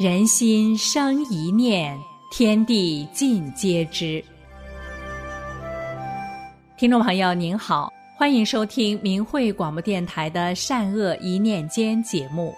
人心生一念，天地尽皆知。听众朋友您好，欢迎收听明慧广播电台的善恶一念间节目。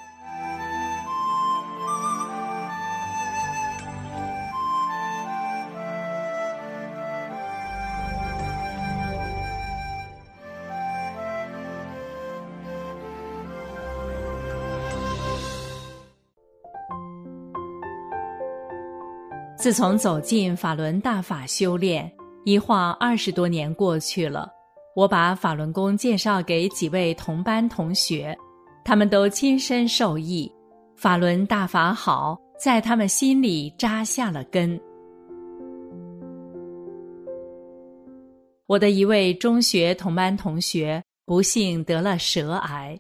自从走进法轮大法修炼，一晃20多年过去了，我把法轮功介绍给几位同班同学，他们都亲身受益，法轮大法好，在他们心里扎下了根。我的一位中学同班同学不幸得了舌癌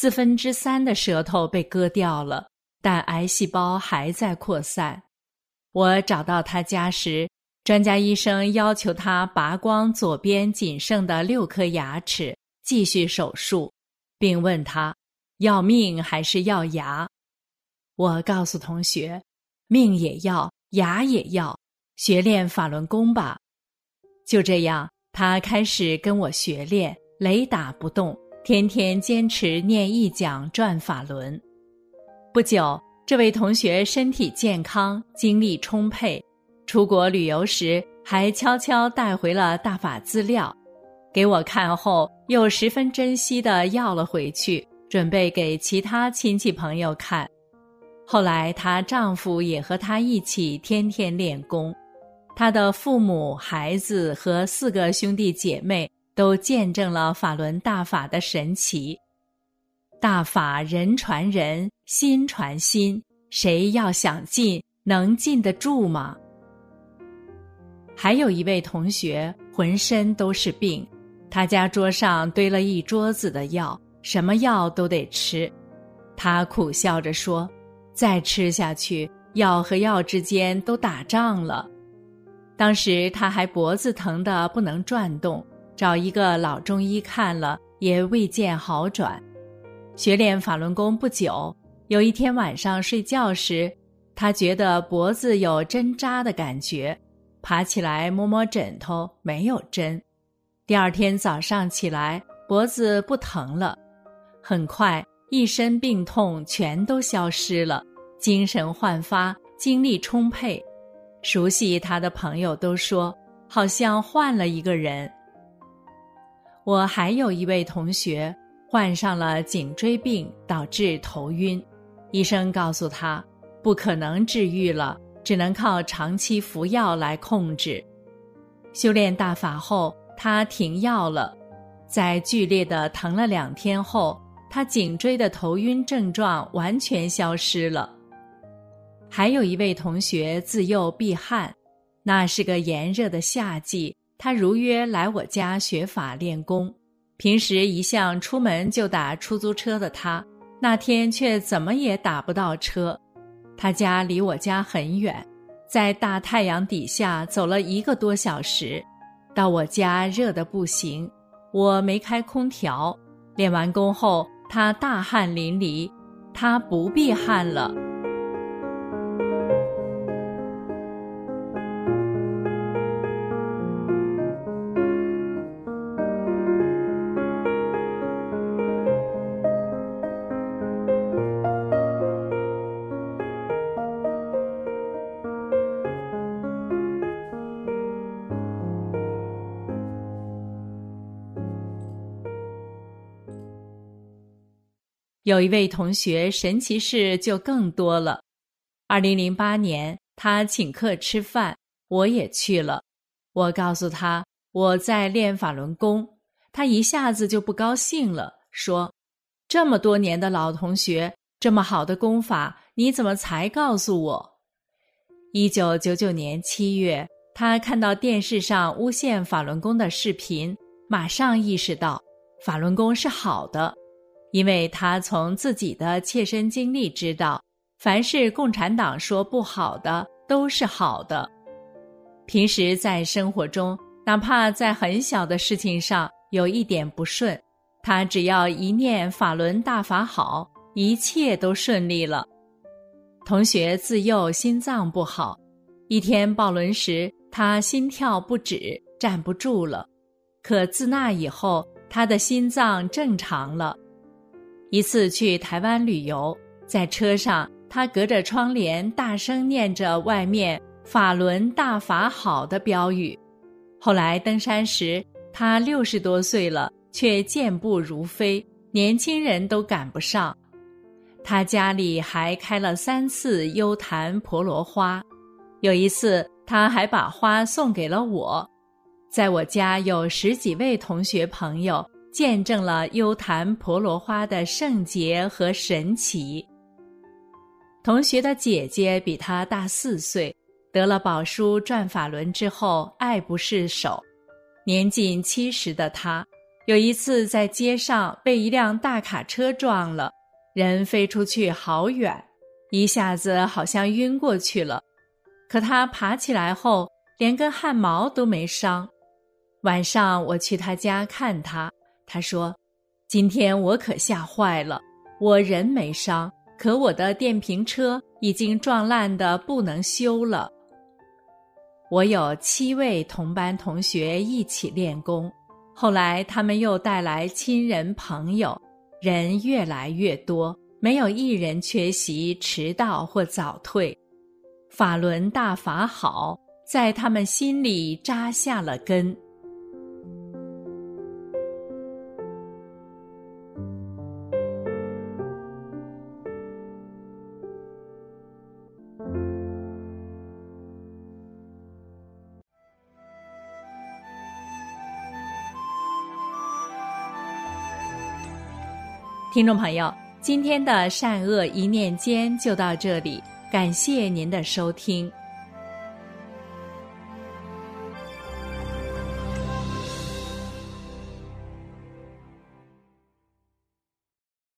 ，3/4的舌头被割掉了，但癌细胞还在扩散。我找到他家时，专家医生要求他拔光左边仅剩的6颗牙齿，继续手术，并问他要命还是要牙。我告诉同学，命也要，牙也要，学练法轮功吧。就这样，他开始跟我学练，雷打不动，天天坚持念一讲转法轮。不久，这位同学身体健康，精力充沛，出国旅游时还悄悄带回了大法资料，给我看后又十分珍惜地要了回去，准备给其他亲戚朋友看。后来她丈夫也和她一起天天练功，她的父母、孩子和4个兄弟姐妹都见证了法轮大法的神奇。大法人传人，心传心，谁要想进，能进得住吗？还有一位同学浑身都是病，他家桌上堆了一桌子的药，什么药都得吃。他苦笑着说，再吃下去，药和药之间都打仗了。当时他还脖子疼得不能转动，找一个老中医看了，也未见好转。学练法轮功不久，有一天晚上睡觉时，他觉得脖子有针扎的感觉，爬起来摸摸枕头，没有针。第二天早上起来，脖子不疼了。很快，一身病痛全都消失了，精神焕发，精力充沛。熟悉他的朋友都说，好像换了一个人。我还有一位同学患上了颈椎病，导致头晕。医生告诉他，不可能治愈了，只能靠长期服药来控制。修炼大法后，他停药了，在剧烈的疼了2天后，他颈椎的头晕症状完全消失了。还有一位同学自幼避旱，那是个炎热的夏季，他如约来我家学法练功。平时一向出门就打出租车的他，那天却怎么也打不到车。他家离我家很远，在大太阳底下走了1个多小时，到我家热得不行，我没开空调。练完功后，他大汗淋漓，他不避旱了。有一位同学神奇事就更多了。2008年，他请客吃饭，我也去了。我告诉他我在练法轮功，他一下子就不高兴了，说，这么多年的老同学，这么好的功法，你怎么才告诉我？1999年7月，他看到电视上诬陷法轮功的视频，马上意识到法轮功是好的。因为他从自己的切身经历知道，凡是共产党说不好的，都是好的。平时在生活中，哪怕在很小的事情上有一点不顺，他只要一念法轮大法好，一切都顺利了。 同学自幼心脏不好，一天抱轮时，他心跳不止，站不住了。可自那以后，他的心脏正常了。一次去台湾旅游，在车上，他隔着窗帘大声念着外面法轮大法好的标语。后来登山时，他60多岁了，却健步如飞，年轻人都赶不上。他家里还开了3次幽檀婆罗花，有一次他还把花送给了我。在我家有10几位同学朋友见证了幽檀婆罗花的圣洁和神奇。同学的姐姐比他大4岁，得了宝书转法轮之后爱不释手。年近70的他，有一次在街上被一辆大卡车撞了，人飞出去好远，一下子好像晕过去了。可他爬起来后，连根汗毛都没伤。晚上我去他家看他，他说：“今天我可吓坏了，我人没伤，可我的电瓶车已经撞烂得不能修了。”我有7位同班同学一起练功，后来他们又带来亲人朋友，人越来越多，没有一人缺席、迟到或早退。法轮大法好，在他们心里扎下了根。听众朋友，今天的善恶一念间就到这里，感谢您的收听。